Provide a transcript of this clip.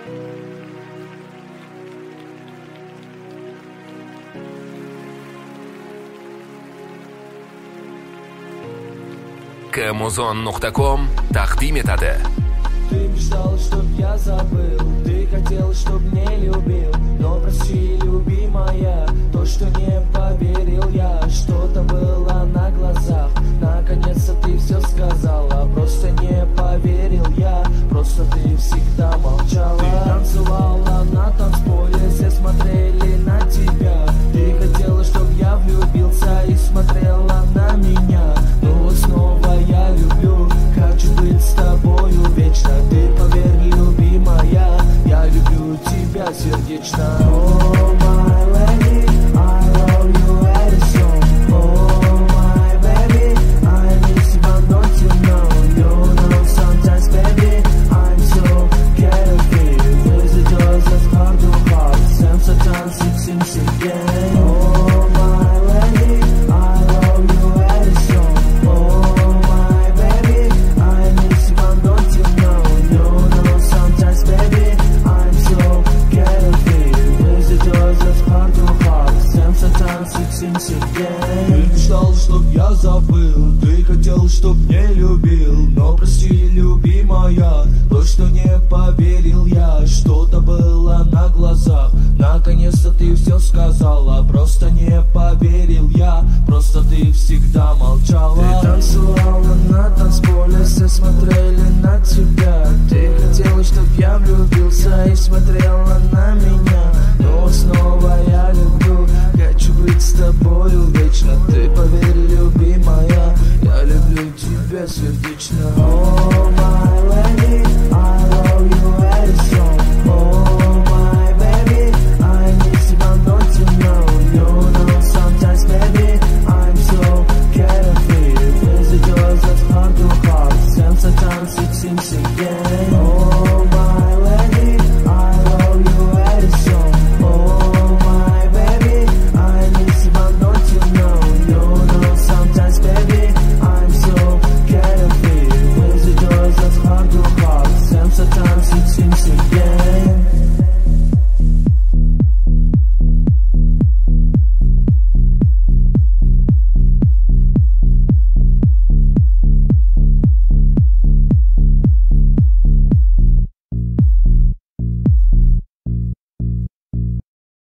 Kmuzon.com taqdim etadi. Ты мечтал, чтоб я забыл, ты хотел, чтоб не любил, но прости, любимая, то, что не поверил я, что-то было на глазах. Наконец-то ты все сказала, просто не поверил я, просто ты всегда молчала. Ты танцевала на танцполе, все смотрели на тебя. Ты хотела, чтоб я влюбился и смотрела на меня. Но вот снова я люблю, хочу быть с тобою вечно. Ты поверь, любимая, я люблю тебя сердечно. Oh my lady, I love you very soon. Oh my baby, I miss you but not you know. You know sometimes baby, I'm so carefree. Visitors of heart to heart, sometimes it seems again. Oh my lady, I love you very soon. Oh my baby, I miss you but not you know. You know sometimes baby, I'm so carefree. Visitors of heart to heart, sometimes it seems again. Ты мечтал, чтоб я забыл, ты хотел, чтоб не любил, но прости, любимая, то, что не поверил я, что-то было на глазах. Наконец-то ты все сказала, просто не поверил я, просто ты всегда молчала. Ты танцевала на танцполе, все смотрели на тебя. Ты хотела, чтоб я влюбился и смотрела на меня. Но снова я люблю, хочу быть с тобою вечно. Ты поверь, любимая, я люблю тебя сердечно. Oh,